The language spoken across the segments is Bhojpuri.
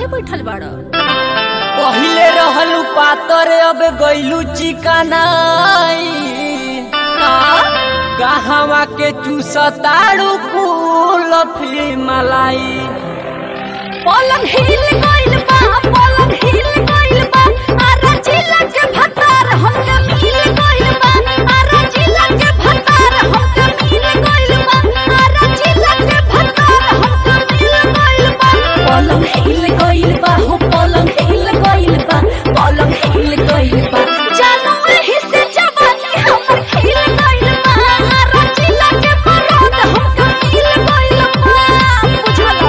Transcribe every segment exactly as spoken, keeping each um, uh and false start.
बैठल बाड़। पहिले रहलू पातर अब गइलू चिकनाई कहवा के चूसताड़ू फूल मलाई। पलंग हिल गइल बा पलंग हिल गइल बा आरा जिला के भतार हमके मिल गइल बा आरा जिला के भतार हमके मिल गइल बा आरा जिला के भतार हमके मिल गइल बा। पलंग हिल गइल बा हो पलंग हिल गइल बा पलंग हिल गइल बा जानू एही से जवानी हमर खिल गइल बा आरा जिला के मरद हमके मिल गइल बा। बुझला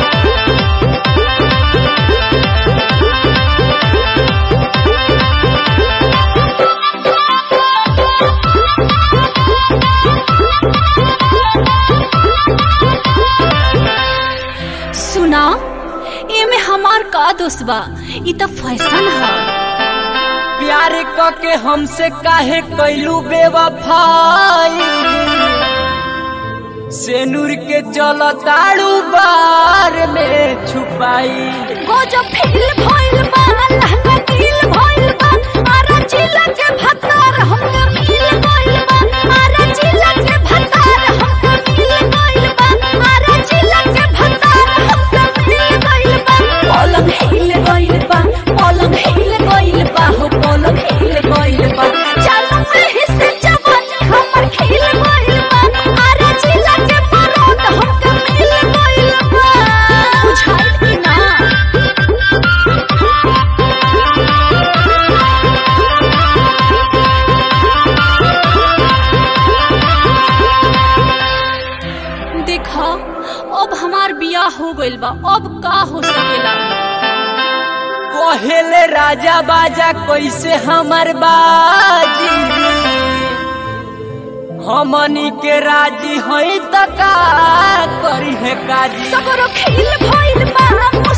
सुना एमे हमार का दोस्त बा इ त फैशन है। प्यार के हमसे काहे कैलू बेवफाई सेनूर के चलताड़ू बार में छुपाई। गजब फील भइल बा लहंगा दिल भइल बा आरा जिला के भतार हमके मिल गइल बा आरा जिला के भतार हमके मिल गइल बा आरा जिला के भतार हमके मिल गइल बा। पलंग हिल गइल बा पलंग हिल गइल बा हो पलंग हिल गइल बा जानू एही से जवानी हमर खिल गइल बा आरा जिला के मरद हमके मिल गइल बा। बुझाइल कि ना देखा अब हमार बियाह हो गइल बा अब का हो सकेला। कहेले राजा बाजा कैसे हमर बाजी हमनी के राजी हई त का करी है काजी। सगरो खिल भइल बा